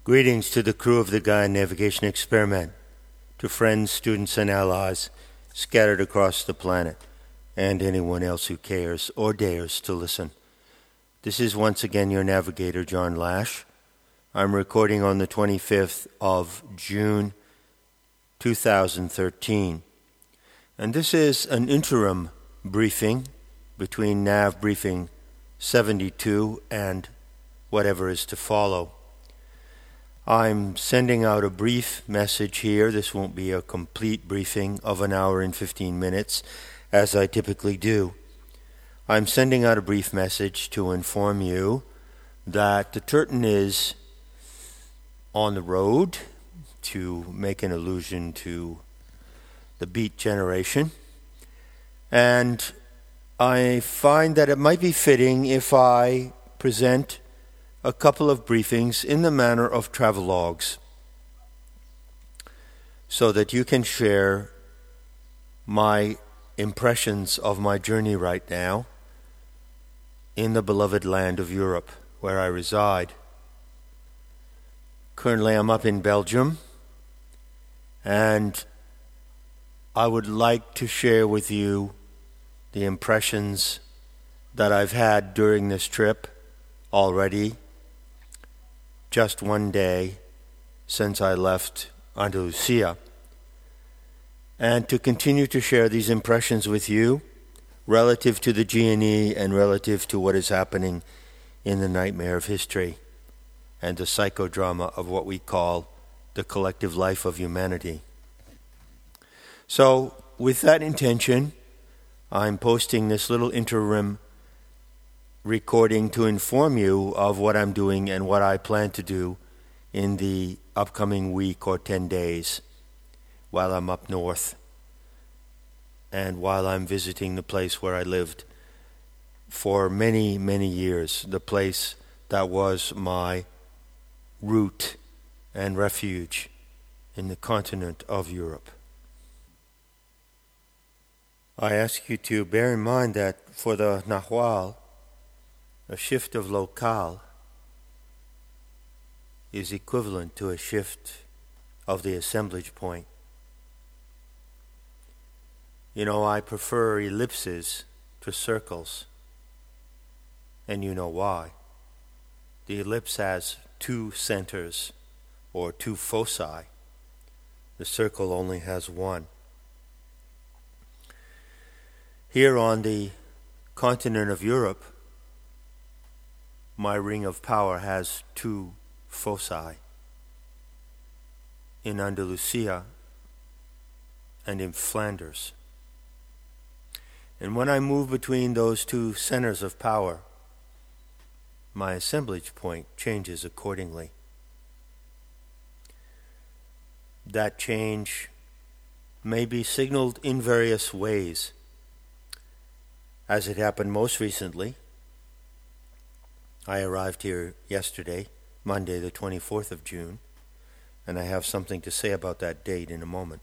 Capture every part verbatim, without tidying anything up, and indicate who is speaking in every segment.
Speaker 1: Greetings to the crew of the Gaia Navigation Experiment, to friends, students, and allies scattered across the planet, and anyone else who cares or dares to listen. This is once again your navigator, John Lash. I'm recording on the twenty-fifth of June, two thousand thirteen. And this is an interim briefing between Nav Briefing seventy-two and whatever is to follow. I'm sending out a brief message here. This won't be a complete briefing of an hour and fifteen minutes, as I typically do. I'm sending out a brief message to inform you that the Turton is on the road, to make an allusion to the Beat Generation. And I find that it might be fitting if I present a couple of briefings in the manner of travelogues, so that you can share my impressions of my journey right now in the beloved land of Europe, where I reside. Currently I'm up in Belgium, and I would like to share with you the impressions that I've had during this trip already, just one day since I left Andalusia, and to continue to share these impressions with you relative to the G N E and relative to what is happening in the nightmare of history and the psychodrama of what we call the collective life of humanity. So, with that intention, I'm posting this little interim recording to inform you of what I'm doing and what I plan to do in the upcoming week or ten days while I'm up north and while I'm visiting the place where I lived for many, many years, the place that was my root and refuge in the continent of Europe. I ask you to bear in mind that for the Nahual, a shift of locale is equivalent to a shift of the assemblage point. You know, I prefer ellipses to circles, and you know why. The ellipse has two centers, or two foci. The circle only has one. Here on the continent of Europe, my ring of power has two foci, in Andalusia and in Flanders. And when I move between those two centers of power, my assemblage point changes accordingly. That change may be signaled in various ways, as it happened most recently. I arrived here yesterday, Monday the twenty-fourth of June, and I have something to say about that date in a moment.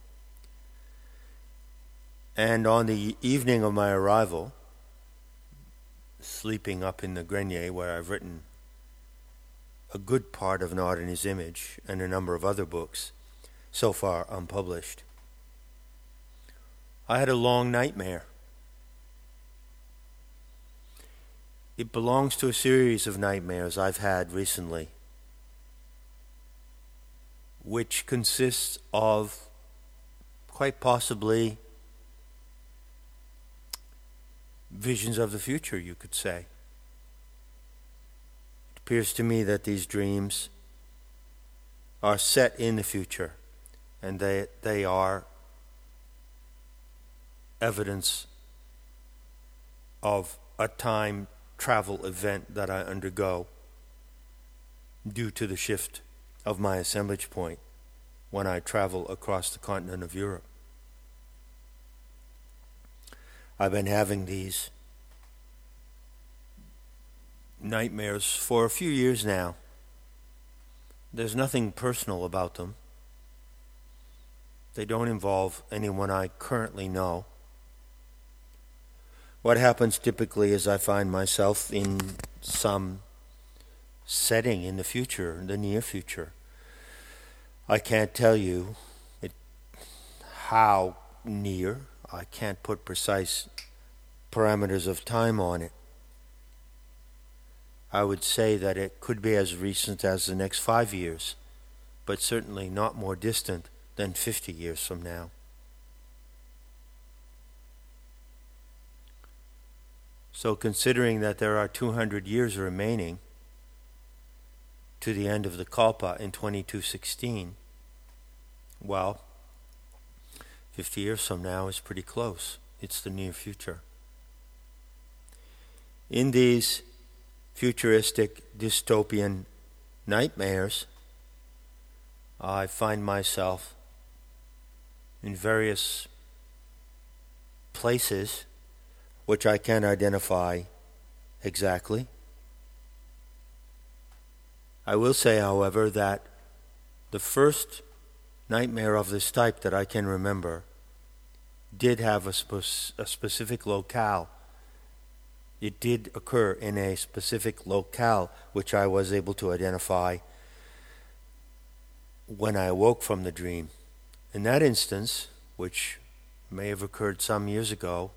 Speaker 1: And on the evening of my arrival, sleeping up in the grenier where I've written a good part of Nod in His Image and a number of other books, so far unpublished, I had a long nightmare. It belongs to a series of nightmares I've had recently, which consists of, quite possibly, visions of the future, you could say. It appears to me that these dreams are set in the future, and they, they are evidence of a time travel event that I undergo due to the shift of my assemblage point when I travel across the continent of Europe. I've been having these nightmares for a few years now. There's nothing personal about them. They don't involve anyone I currently know. What happens typically is I find myself in some setting in the future, the near future, I can't tell you it, how near. I can't put precise parameters of time on it. I would say that it could be as recent as the next five years, but certainly not more distant than fifty years from now. So considering that there are two hundred years remaining to the end of the Kalpa in twenty-two sixteen, well, fifty years from now is pretty close. It's the near future. In these futuristic dystopian nightmares, I find myself in various places which I can't identify exactly. I will say, however, that the first nightmare of this type that I can remember did have a, spe- a specific locale. It did occur in a specific locale which I was able to identify when I awoke from the dream. In that instance, which may have occurred some years ago,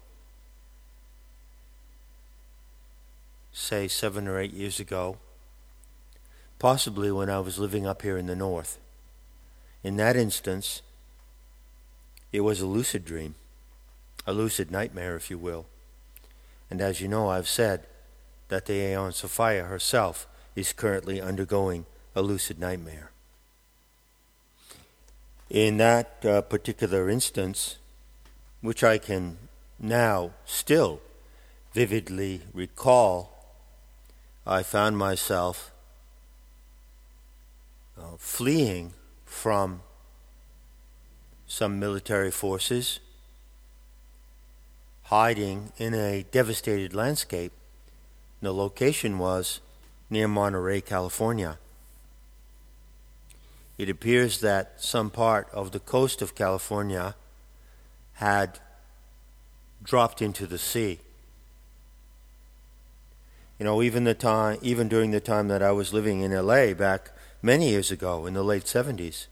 Speaker 1: say seven or eight years ago, possibly when I was living up here in the north. In that instance, it was a lucid dream, a lucid nightmare, if you will. And as you know, I've said that the Aeon Sophia herself is currently undergoing a lucid nightmare. In that uh, particular instance, which I can now still vividly recall, I found myself uh, fleeing from some military forces, hiding in a devastated landscape. The location was near Monterey, California. It appears that some part of the coast of California had dropped into the sea. You know, even the time, even during the time that I was living in L A back many years ago in the late seventies,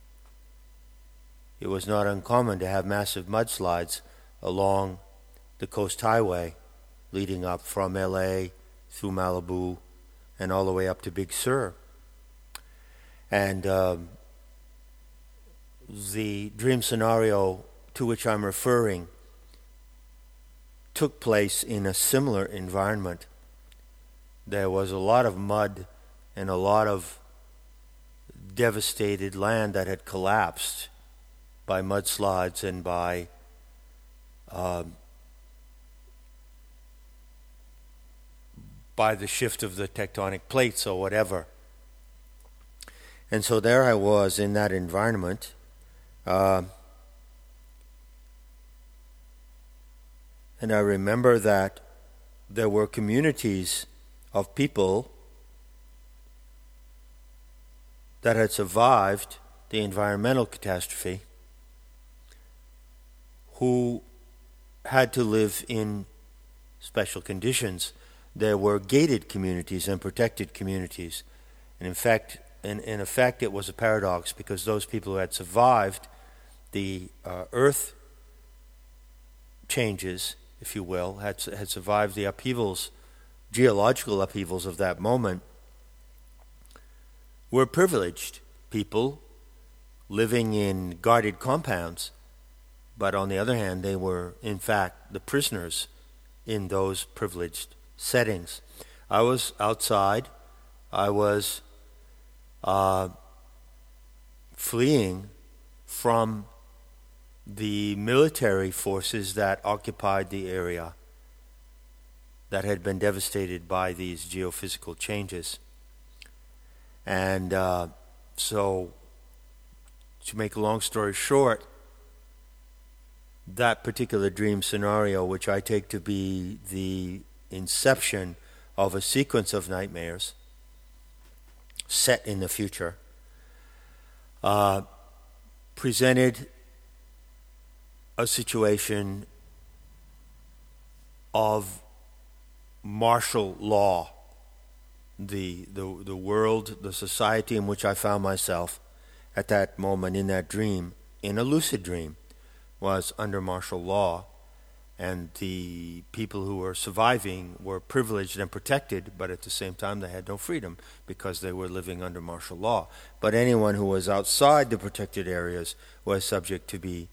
Speaker 1: it was not uncommon to have massive mudslides along the Coast Highway leading up from L A through Malibu and all the way up to Big Sur. And um, the dream scenario to which I'm referring took place in a similar environment. There was a lot of mud and a lot of devastated land that had collapsed by mudslides and by um, by the shift of the tectonic plates or whatever. And so there I was in that environment. Uh, and I remember that there were communities of people that had survived the environmental catastrophe who had to live in special conditions. There were gated communities and protected communities. And in fact, in, in effect, it was a paradox because those people who had survived the uh, earth changes, if you will, had, had survived the upheavals, geological upheavals of that moment, were privileged people living in guarded compounds. But on the other hand, they were, in fact, the prisoners in those privileged settings. I was outside. I was uh, fleeing from the military forces that occupied the area that had been devastated by these geophysical changes. And uh, so, to make a long story short, that particular dream scenario, which I take to be the inception of a sequence of nightmares set in the future, uh, presented a situation of martial law. The, the the world, the society in which I found myself at that moment in that dream, in a lucid dream, was under martial law, and the people who were surviving were privileged and protected, but at the same time they had no freedom because they were living under martial law. But anyone who was outside the protected areas was subject to be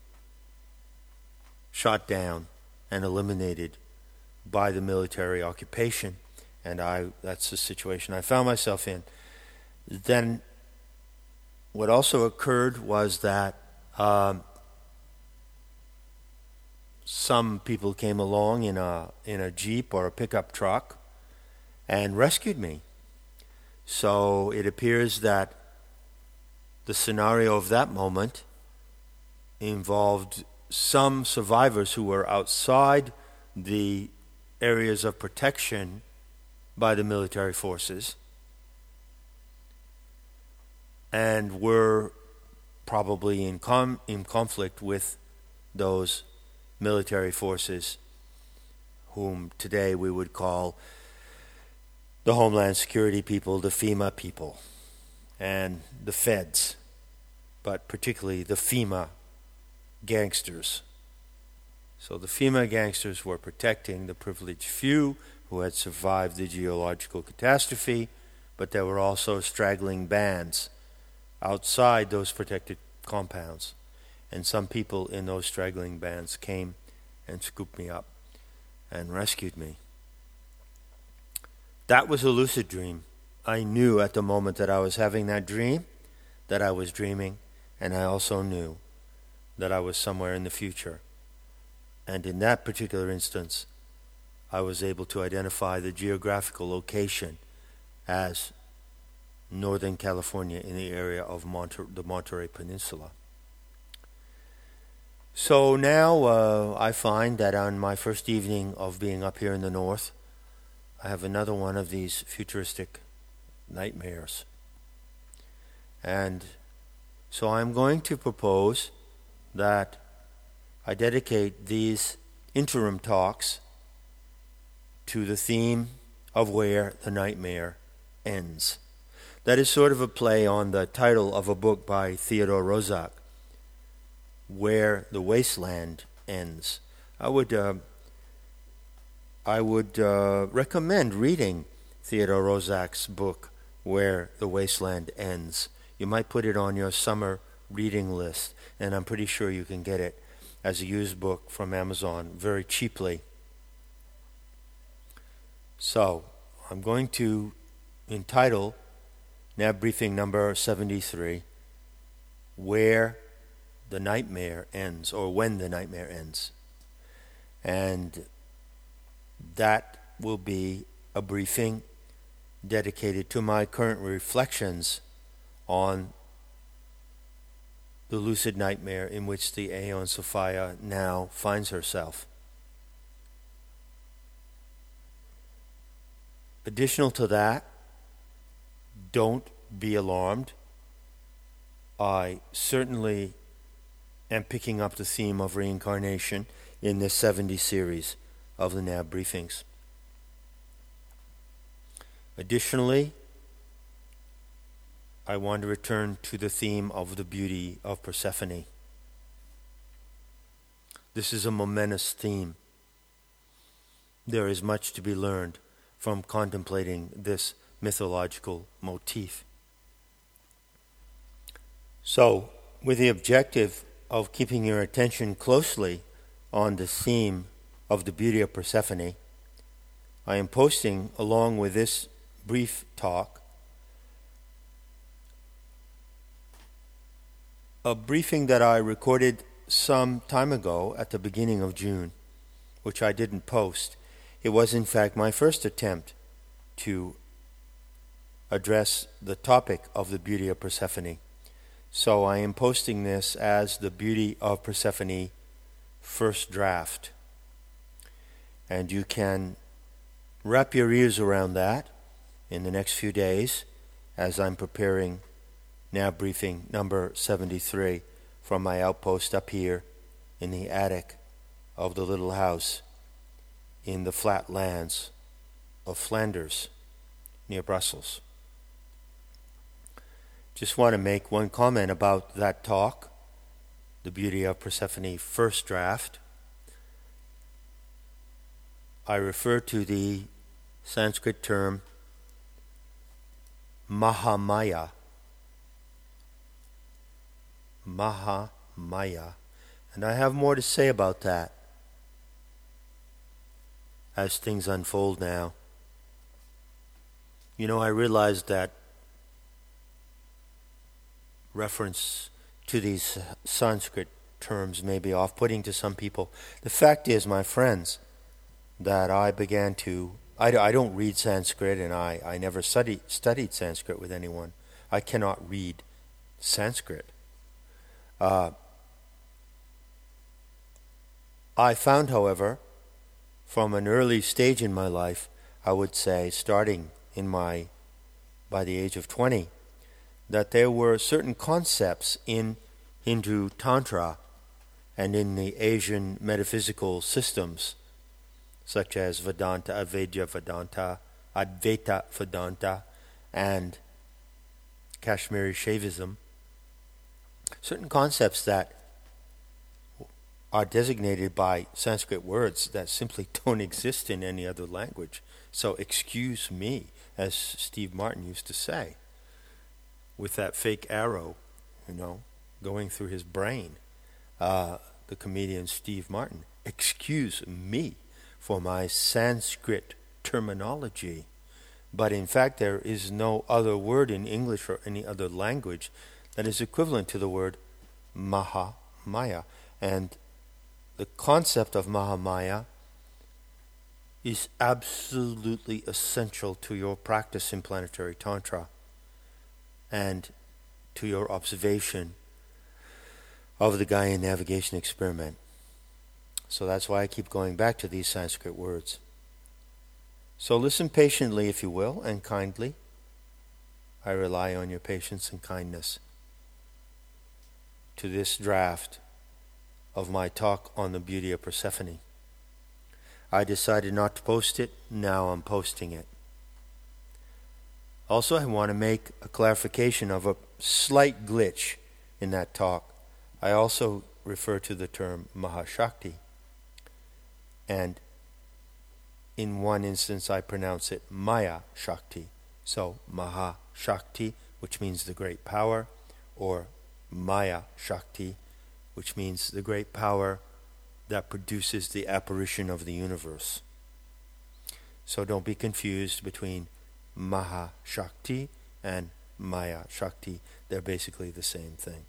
Speaker 1: shot down and eliminated by the military occupation, and I that's the situation I found myself in. Then what also occurred was that um, some people came along in a in a Jeep or a pickup truck and rescued me. So it appears that the scenario of that moment involved some survivors who were outside the areas of protection by the military forces and were probably in com- in conflict with those military forces whom today we would call the Homeland Security people, the FEMA people, and the feds, but particularly the FEMA gangsters. So the FEMA gangsters were protecting the privileged few who had survived the geological catastrophe, but there were also straggling bands outside those protected compounds. And some people in those straggling bands came and scooped me up and rescued me. That was a lucid dream. I knew at the moment that I was having that dream that I was dreaming, and I also knew that I was somewhere in the future. And in that particular instance, I was able to identify the geographical location as Northern California in the area of Monter- the Monterey Peninsula. So now uh, I find that on my first evening of being up here in the north, I have another one of these futuristic nightmares. And so I'm going to propose that I dedicate these interim talks to the theme of where the nightmare ends. That is sort of a play on the title of a book by Theodore Roszak, Where the Wasteland Ends. I would uh, I would uh, recommend reading Theodore Roszak's book, Where the Wasteland Ends. You might put it on your summer reading list, and I'm pretty sure you can get it as a used book from Amazon very cheaply. So, I'm going to entitle N A B Briefing number seventy-three, Where the Nightmare Ends, or When the Nightmare Ends. And that will be a briefing dedicated to my current reflections on the lucid nightmare in which the Aeon Sophia now finds herself. Additional to that, don't be alarmed. I certainly am picking up the theme of reincarnation in this seventy series of the N A B briefings. Additionally, I want to return to the theme of the beauty of Persephone. This is a momentous theme. There is much to be learned from contemplating this mythological motif. So, with the objective of keeping your attention closely on the theme of the beauty of Persephone, I am posting, along with this brief talk, a briefing that I recorded some time ago at the beginning of June, which I didn't post. It was in fact my first attempt to address the topic of the beauty of Persephone. So I am posting this as the Beauty of Persephone first draft. And you can wrap your ears around that in the next few days as I'm preparing N A B briefing number seventy-three from my outpost up here in the attic of the little house in the flat lands of Flanders near Brussels. just want to make one comment about that talk, The Beauty of Persephone first draft. I refer to the Sanskrit term Mahamaya. Mahamaya. And I have more to say about that as things unfold now. You know, I realize that reference to these Sanskrit terms may be off-putting to some people. The fact is, my friends, that I began to, I, I don't read Sanskrit, and I, I never study, studied Sanskrit with anyone. I cannot read Sanskrit. Uh, I found, however, from an early stage in my life, I would say, starting in my, by the age of twenty, that there were certain concepts in Hindu Tantra and in the Asian metaphysical systems, such as Vedanta, Advaita Vedanta, Advaita Vedanta, and Kashmiri Shaivism, certain concepts that are designated by Sanskrit words that simply don't exist in any other language. So excuse me, as Steve Martin used to say, with that fake arrow, you know, going through his brain, uh, the comedian Steve Martin, excuse me for my Sanskrit terminology. But in fact, there is no other word in English or any other language that is equivalent to the word Mahamaya. And the concept of Mahamaya is absolutely essential to your practice in planetary Tantra and to your observation of the Gaian navigation experiment. So that's why I keep going back to these Sanskrit words. So listen patiently, if you will, and kindly. I rely on your patience and kindness to this draft of my talk on the beauty of Persephone. I decided not to post it. Now I'm posting it. Also, I want to make a clarification of a slight glitch in that talk. I also refer to the term Mahashakti. And in one instance, I pronounce it Maya Shakti. So, Mahashakti, which means the great power, or Maya Shakti, which means the great power that produces the apparition of the universe. So don't be confused between Mahashakti and Maya Shakti. They're basically the same thing.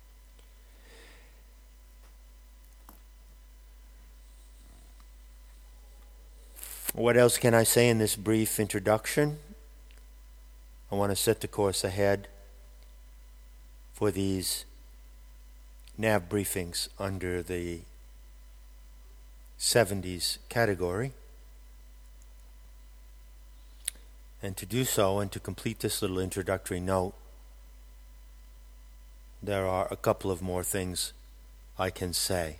Speaker 1: What else can I say in this brief introduction? I want to set the course ahead for these N A V briefings under the seventies category. And to do so, and to complete this little introductory note, there are a couple of more things I can say.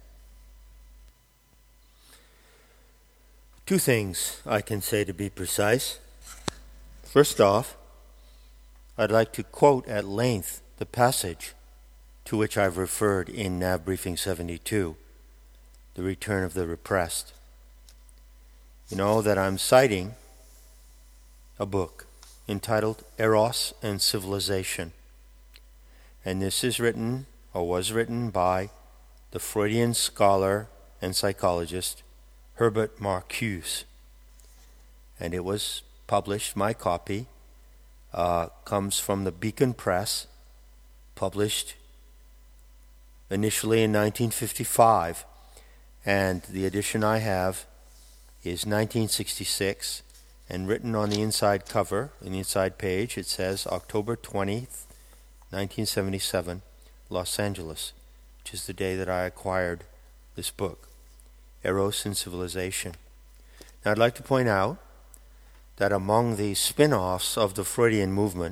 Speaker 1: Two things I can say, to be precise. First off, I'd like to quote at length the passage to which I've referred in N A V Briefing seventy-two, The Return of the Repressed. You know that I'm citing a book entitled Eros and Civilization. And this is written, or was written, by the Freudian scholar and psychologist Herbert Marcuse. And it was published, my copy, uh, comes from the Beacon Press, published initially in nineteen fifty-five, and the edition I have is nineteen sixty-six, and written on the inside cover, in the inside page, it says October twentieth, nineteen seventy-seven, Los Angeles, which is the day that I acquired this book, Eros and Civilization. Now I'd like to point out that among the spin-offs of the Freudian movement,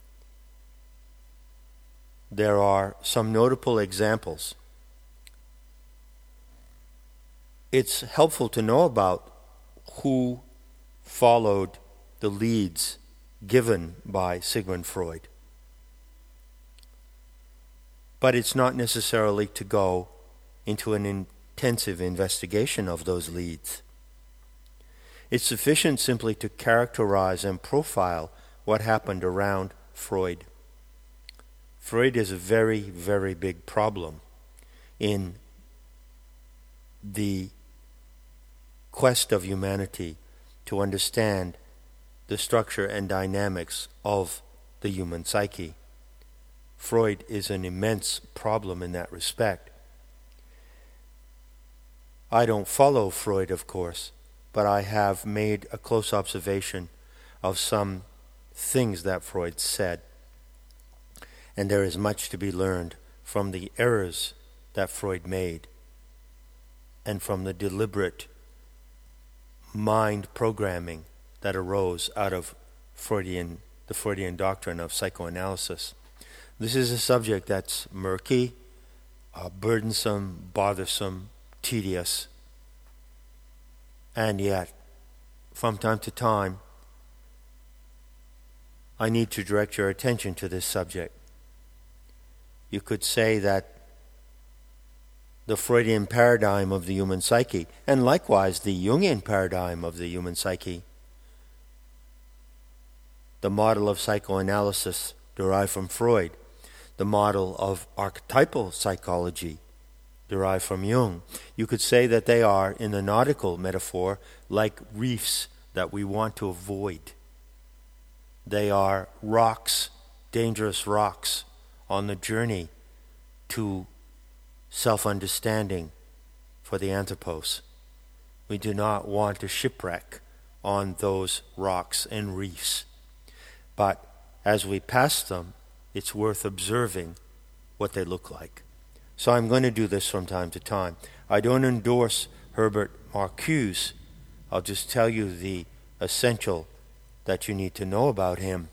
Speaker 1: there are some notable examples. It's helpful to know about who followed the leads given by Sigmund Freud. But it's not necessarily to go into an intensive investigation of those leads. It's sufficient simply to characterize and profile what happened around Freud. Freud is a very, very big problem in the quest of humanity to understand the structure and dynamics of the human psyche. Freud is an immense problem in that respect. I don't follow Freud, of course, but I have made a close observation of some things that Freud said. And there is much to be learned from the errors that Freud made and from the deliberate mind programming that arose out of Freudian, the Freudian doctrine of psychoanalysis. This is a subject that's murky, uh, burdensome, bothersome, tedious, and yet, from time to time, I need to direct your attention to this subject. You could say that the Freudian paradigm of the human psyche, and likewise the Jungian paradigm of the human psyche, the model of psychoanalysis derived from Freud, the model of archetypal psychology derived from Jung. You could say that they are, in the nautical metaphor, like reefs that we want to avoid. They are rocks, dangerous rocks, on the journey to self-understanding for the anthropos. We do not want to shipwreck on those rocks and reefs. But as we pass them, it's worth observing what they look like. So I'm going to do this from time to time. I don't endorse Herbert Marcuse. I'll just tell you the essential that you need to know about him.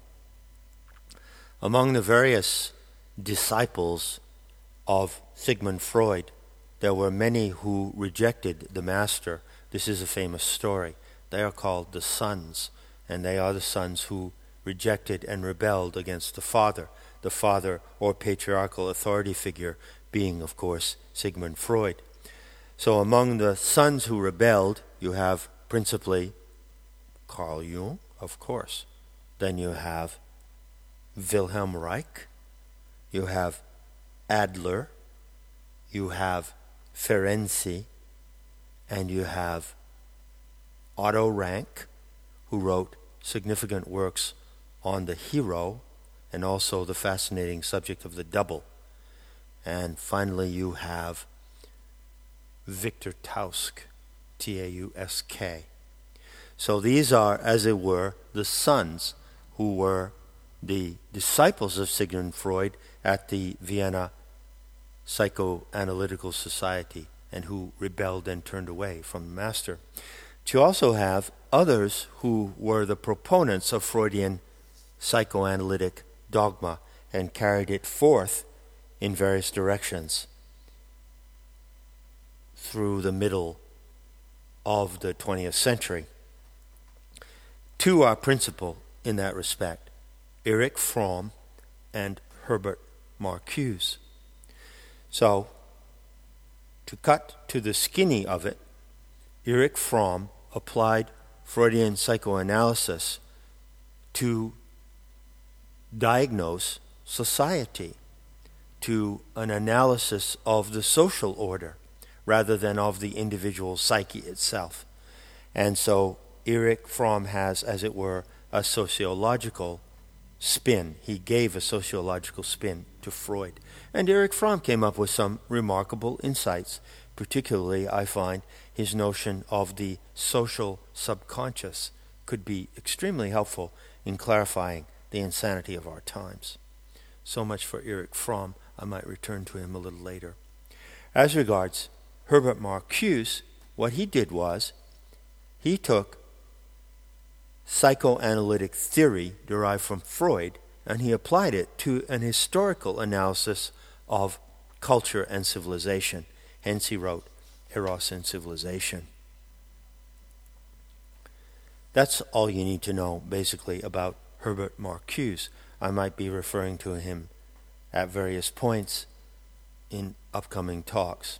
Speaker 1: Among the various disciples of Sigmund Freud, there were many who rejected the master. This is a famous story. They are called the sons, and they are the sons who rejected and rebelled against the father, the father or patriarchal authority figure being, of course, Sigmund Freud. So among the sons who rebelled, you have principally Carl Jung, of course. Then you have Wilhelm Reich, you have Adler, you have Ferenczi, and you have Otto Rank, who wrote significant works on the hero and also the fascinating subject of the double. And finally you have Victor Tausk, T A U S K. So these are, as it were, the sons who were the disciples of Sigmund Freud at the Vienna Psychoanalytical Society and who rebelled and turned away from the master. But you also have others who were the proponents of Freudian psychoanalytic dogma and carried it forth in various directions through the middle of the twentieth century. Two are principal in that respect, Erich Fromm and Herbert Marcuse. So, to cut to the skinny of it, Erich Fromm applied Freudian psychoanalysis to diagnose society, to an analysis of the social order rather than of the individual psyche itself. And so Erich Fromm has, as it were, a sociological spin. He gave a sociological spin to Freud. And Erich Fromm came up with some remarkable insights. Particularly, I find, his notion of the social subconscious could be extremely helpful in clarifying the insanity of our times. So much for Erich Fromm. I might return to him a little later. As regards Herbert Marcuse, what he did was he took psychoanalytic theory derived from Freud and he applied it to an historical analysis of culture and civilization. Hence he wrote Eros and Civilization. That's all you need to know, basically, about Herbert Marcuse. I might be referring to him at various points in upcoming talks.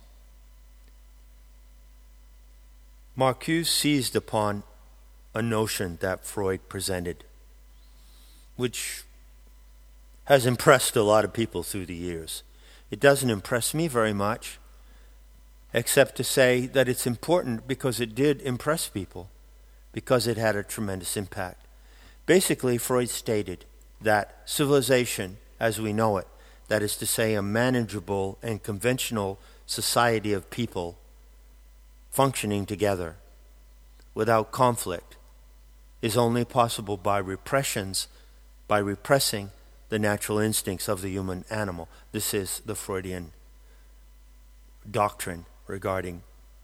Speaker 1: Marcuse seized upon a notion that Freud presented, which has impressed a lot of people through the years. It doesn't impress me very much, except to say that it's important because it did impress people, because it had a tremendous impact. Basically, Freud stated that civilization, as we know it, that is to say a manageable and conventional society of people functioning together without conflict, is only possible by repressions, by repressing the natural instincts of the human animal. This is the Freudian doctrine regarding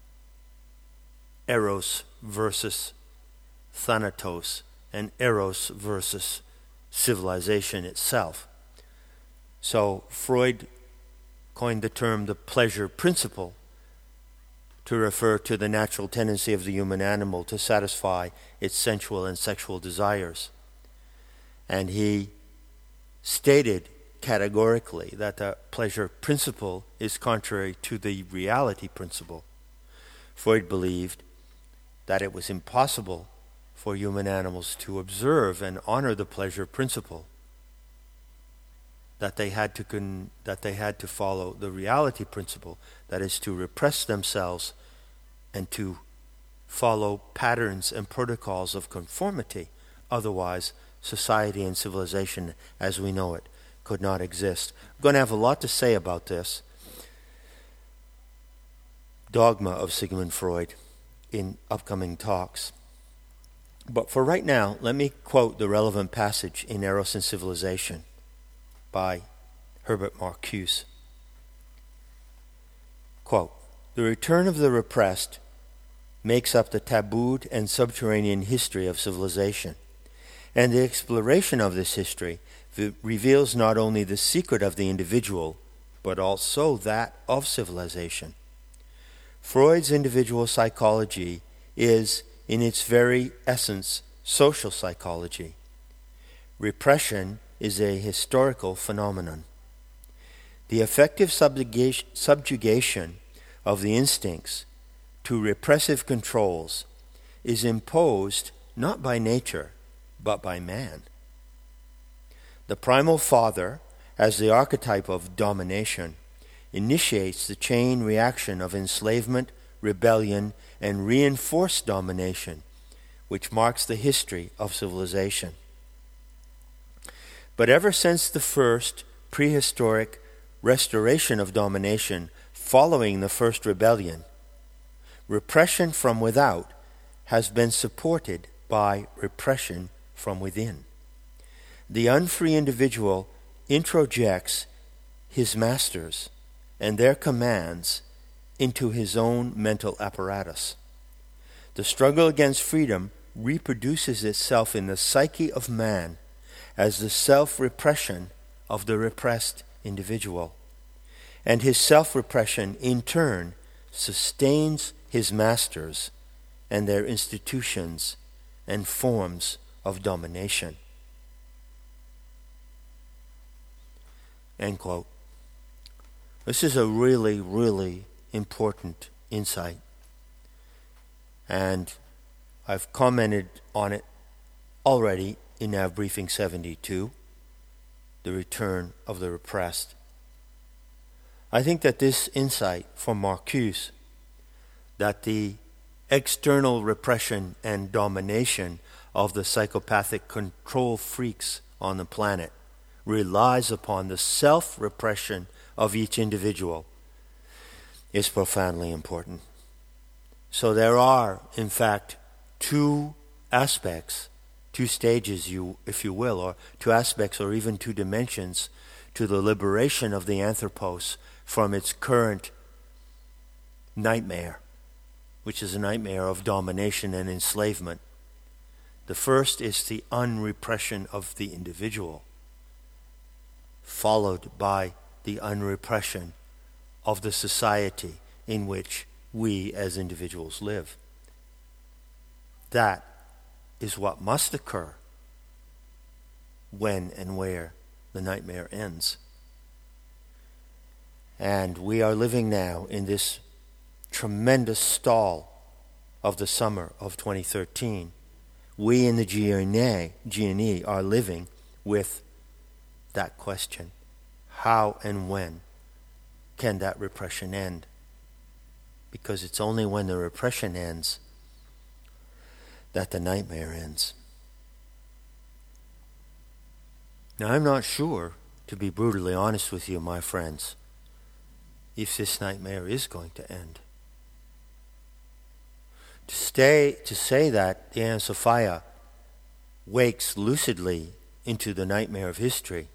Speaker 1: eros versus thanatos and eros versus civilization itself. So Freud coined the term the pleasure principle to refer to the natural tendency of the human animal to satisfy its sensual and sexual desires. And he stated categorically that the pleasure principle is contrary to the reality principle. Freud believed that it was impossible for human animals to observe and honor the pleasure principle, that they had to con- that they had to follow the reality principle, that is to repress themselves and to follow patterns and protocols of conformity. Otherwise, society and civilization as we know it could not exist. I'm going to have a lot to say about this dogma of Sigmund Freud in upcoming talks. But for right now, let me quote the relevant passage in Eros and Civilization by Herbert Marcuse. Quote, "The return of the repressed makes up the tabooed and subterranean history of civilization, and the exploration of this history v- reveals not only the secret of the individual, but also that of civilization. Freud's individual psychology is, in its very essence, social psychology. Repression is a historical phenomenon. The effective subjuga- subjugation of the instincts to repressive controls is imposed not by nature, but by man. The primal father, as the archetype of domination, initiates the chain reaction of enslavement, rebellion, and reinforced domination, which marks the history of civilization. But ever since the first prehistoric restoration of domination following the first rebellion, repression from without has been supported by repression from within. The unfree individual introjects his masters and their commands into his own mental apparatus. The struggle against freedom reproduces itself in the psyche of man as the self-repression of the repressed individual. And his self-repression, in turn, sustains his masters and their institutions and forms of domination." End quote. This is a really, really important insight. And I've commented on it already in Nav Briefing seventy-two, the return of the repressed. I think that this insight from Marcuse, that the external repression and domination of the psychopathic control freaks on the planet relies upon the self-repression of each individual, is profoundly important. So there are, in fact, two aspects, two stages, you, if you will, or two aspects or even two dimensions to the liberation of the anthropos from its current nightmare, which is a nightmare of domination and enslavement. The first is the unrepression of the individual, followed by the unrepression of the society in which we as individuals live. That is what must occur when and where the nightmare ends. And we are living now in this tremendous stall of the summer of twenty thirteen. We in the G N A, G N E are living with that question. How and when can that repression end? Because it's only when the repression ends that the nightmare ends. Now, I'm not sure, to be brutally honest with you, my friends, if this nightmare is going to end. To stay, to say that the Hagia Sophia wakes lucidly into the nightmare of history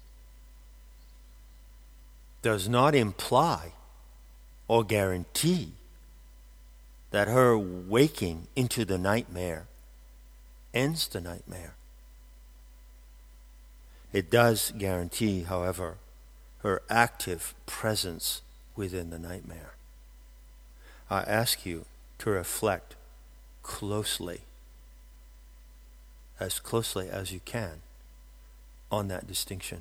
Speaker 1: does not imply or guarantee that her waking into the nightmare ends the nightmare. It does guarantee, however, her active presence within the nightmare. I ask you to reflect closely, as closely as you can, on that distinction.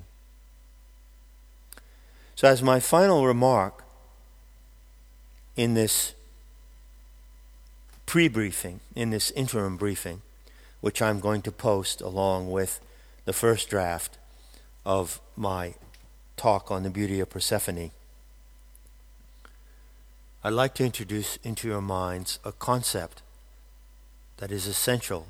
Speaker 1: So as my final remark in this pre-briefing, in this interim briefing, which I'm going to post along with the first draft of my talk on the beauty of Persephone, I'd like to introduce into your minds a concept that is essential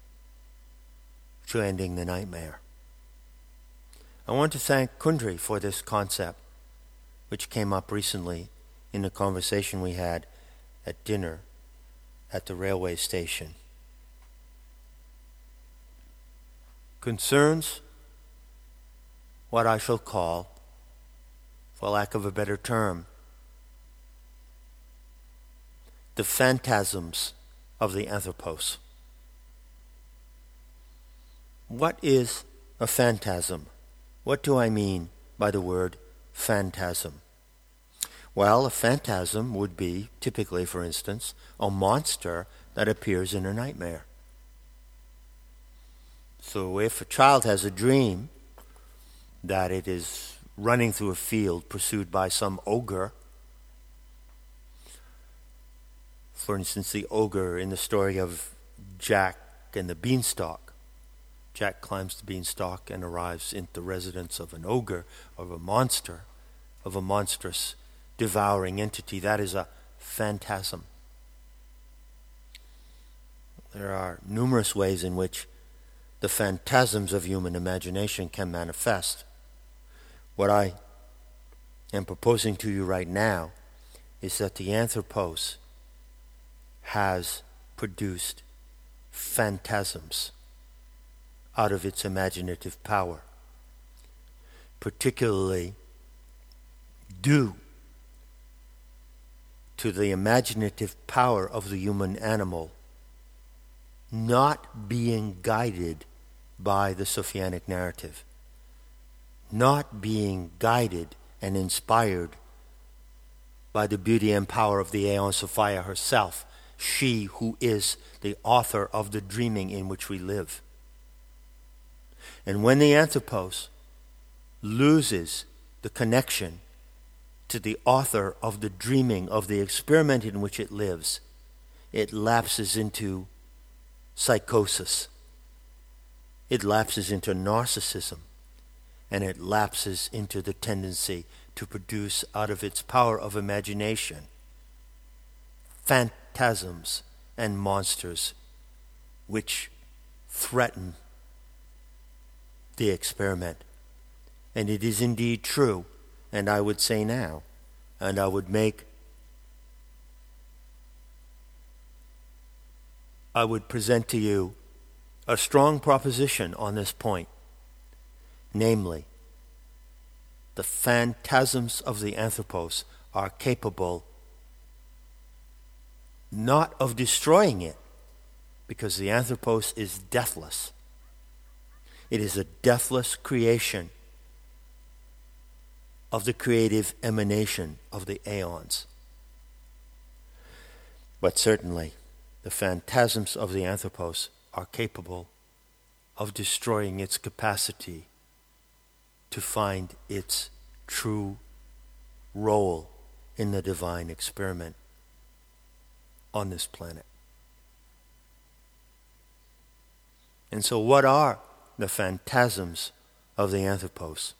Speaker 1: to ending the nightmare. I want to thank Kundry for this concept, which came up recently in the conversation we had at dinner at the railway station. Concerns what I shall call, for lack of a better term, the phantasms of the anthropos. What is a phantasm? What do I mean by the word phantasm? Well, a phantasm would be, typically, for instance, a monster that appears in a nightmare. So if a child has a dream that it is running through a field pursued by some ogre, for instance, the ogre in the story of Jack and the Beanstalk. Jack climbs the beanstalk and arrives in the residence of an ogre, of a monster, of a monstrous devouring entity. That is a phantasm. There are numerous ways in which the phantasms of human imagination can manifest. What I am proposing to you right now is that the anthropos has produced phantasms out of its imaginative power, particularly due to the imaginative power of the human animal not being guided by the Sophianic narrative, not being guided and inspired by the beauty and power of the Hagia Sophia herself, she who is the author of the dreaming in which we live. And when the anthropos loses the connection to the author of the dreaming of the experiment in which it lives, it lapses into psychosis. It lapses into narcissism. And it lapses into the tendency to produce out of its power of imagination phantasms and monsters which threaten the experiment. And it is indeed true, and I would say now, and I would make, I would present to you a strong proposition on this point, namely, the phantasms of the anthropos are capable not of destroying it, because the anthropos is deathless. It is a deathless creation of the creative emanation of the aeons. But certainly, the phantasms of the anthropos are capable of destroying its capacity to find its true role in the divine experiment on this planet. And so what are the phantasms of the anthropos?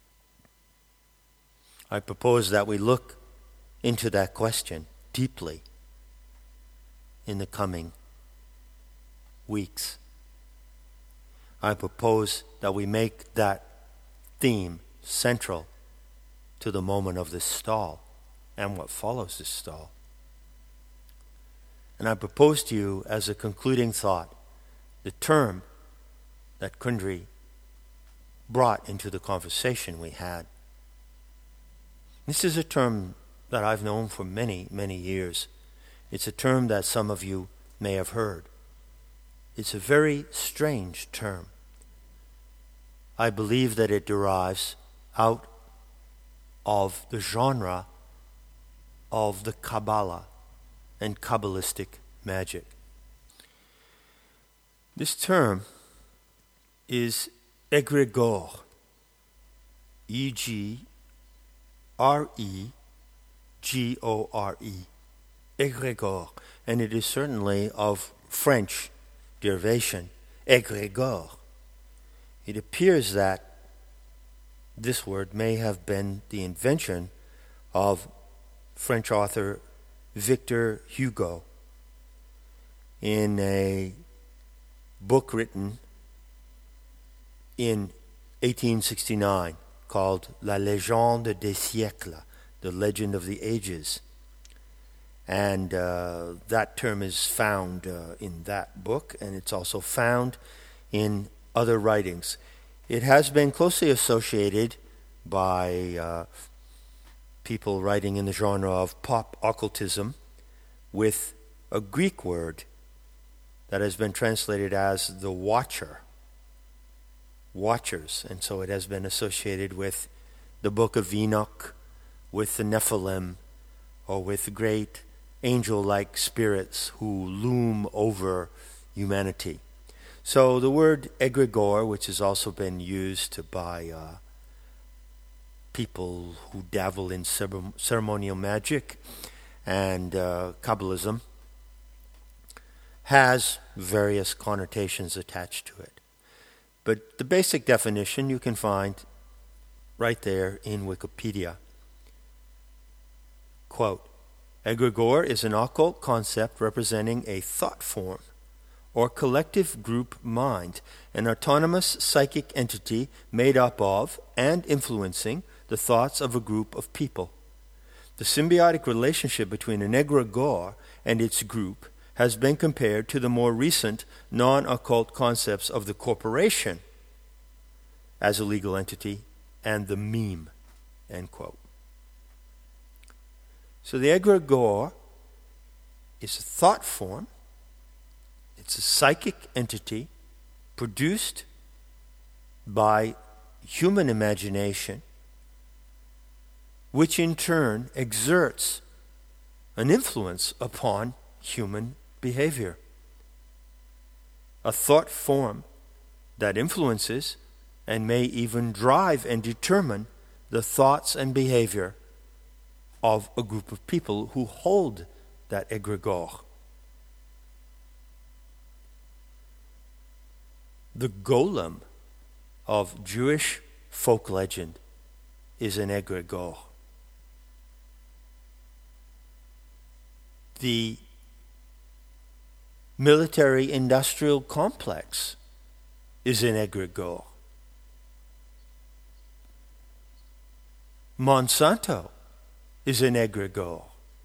Speaker 1: I propose that we look into that question deeply in the coming weeks. I propose that we make that theme central to the moment of this stall and what follows this stall. And I propose to you as a concluding thought the term that Kundry brought into the conversation we had. This is a term that I've known for many, many years. It's a term that some of you may have heard. It's a very strange term. I believe that it derives out of the genre of the Kabbalah and Kabbalistic magic. This term is egregore, E G R E G O R E, egregore, and it is certainly of French derivation, egregore. It appears that this word may have been the invention of French author Victor Hugo in a book written in eighteen sixty-nine called La Légende des siècles, the legend of the ages. And uh, that term is found uh, in that book, and it's also found in other writings. It has been closely associated by uh, people writing in the genre of pop occultism with a Greek word that has been translated as the watcher, watchers, and so it has been associated with the book of Enoch, with the Nephilim, or with great angel-like spirits who loom over humanity. So the word egregore, which has also been used by uh, people who dabble in ceremonial magic and uh, Kabbalism, has various connotations attached to it. But the basic definition you can find right there in Wikipedia. Quote, egregore is an occult concept representing a thought form or collective group mind, an autonomous psychic entity made up of and influencing the thoughts of a group of people. The symbiotic relationship between an egregore and its group has been compared to the more recent non-occult concepts of the corporation as a legal entity and the meme, end quote. So the egregore is a thought form. It's a psychic entity produced by human imagination, which in turn exerts an influence upon human behavior. A thought form that influences and may even drive and determine the thoughts and behavior of a group of people who hold that egregore. The golem of Jewish folk legend is an egregore. The military-industrial complex is an egregore. Monsanto is an egregore.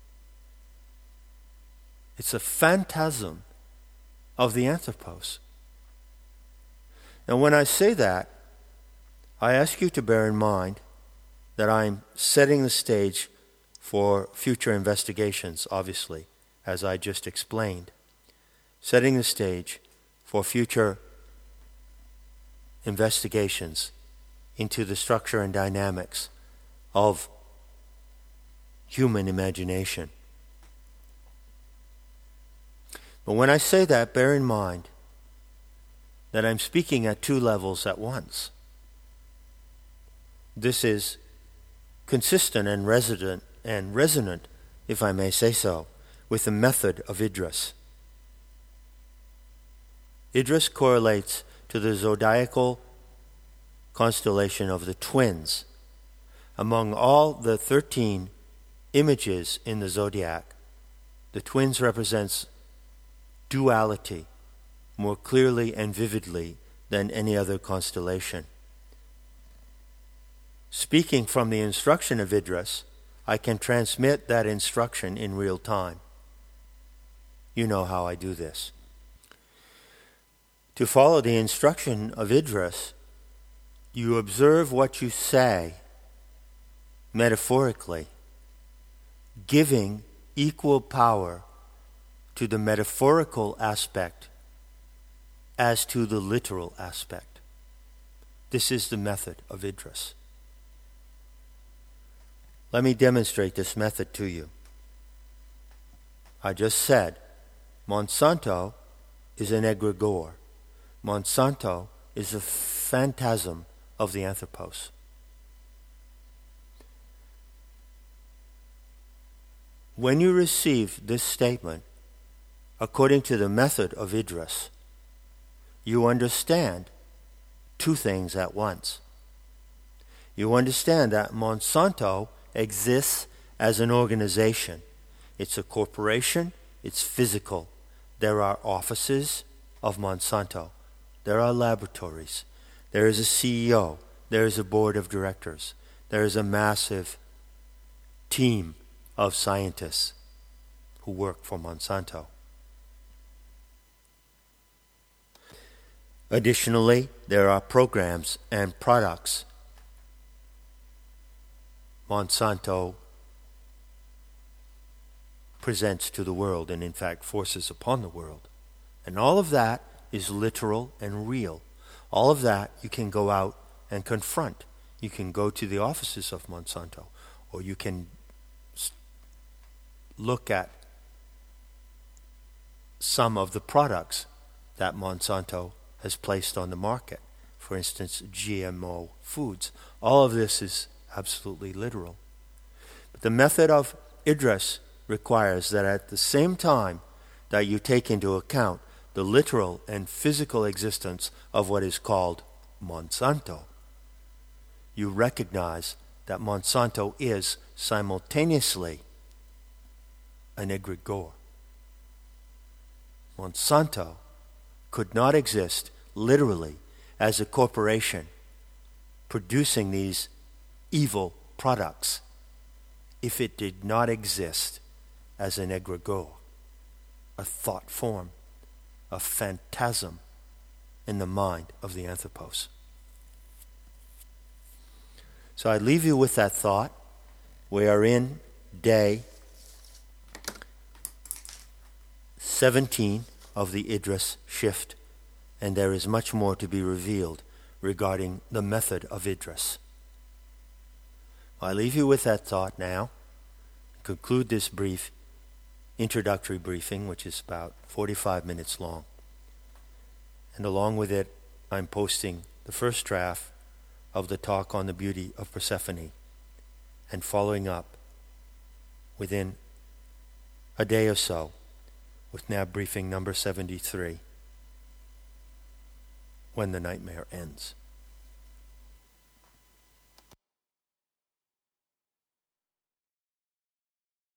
Speaker 1: It's a phantasm of the anthropos. Now, when I say that, I ask you to bear in mind that I'm setting the stage for future investigations, obviously, as I just explained. Setting the stage for future investigations into the structure and dynamics of human imagination. But when I say that, bear in mind that I'm speaking at two levels at once. This is consistent and resident and resonant, if I may say so, with the method of Idris. Idris correlates to the zodiacal constellation of the twins. Among all the thirteen images in the zodiac, the twins represents duality more clearly and vividly than any other constellation. Speaking from the instruction of Idris, I can transmit that instruction in real time. You know how I do this. To follow the instruction of Idris, you observe what you say metaphorically, giving equal power to the metaphorical aspect as to the literal aspect. This is the method of Idris. Let me demonstrate this method to you. I just said, Monsanto is an egregore. Monsanto is a phantasm of the anthropos. When you receive this statement, according to the method of Idris, you understand two things at once. You understand that Monsanto exists as an organization. It's a corporation, it's physical. There are offices of Monsanto. There are laboratories. There is a C E O. There is a board of directors. There is a massive team of scientists who work for Monsanto. Additionally, there are programs and products Monsanto presents to the world and in fact forces upon the world. And all of that is literal and real. All of that you can go out and confront. You can go to the offices of Monsanto, or you can look at some of the products that Monsanto has placed on the market. For instance, G M O foods. All of this is absolutely literal. But the method of Idris requires that at the same time that you take into account the literal and physical existence of what is called Monsanto, you recognize that Monsanto is simultaneously an egregore. Monsanto could not exist literally as a corporation producing these evil products if it did not exist as an egregore, a thought form, a phantasm in the mind of the anthropos. So I leave you with that thought. We are in day seventeen of the Idris shift, and there is much more to be revealed regarding the method of Idris. I leave you with that thought now. Conclude this brief introductory briefing, which is about forty-five minutes long. And along with it, I'm posting the first draft of the talk on the beauty of Persephone, and following up within a day or so with N A B briefing number seventy-three, When the Nightmare Ends.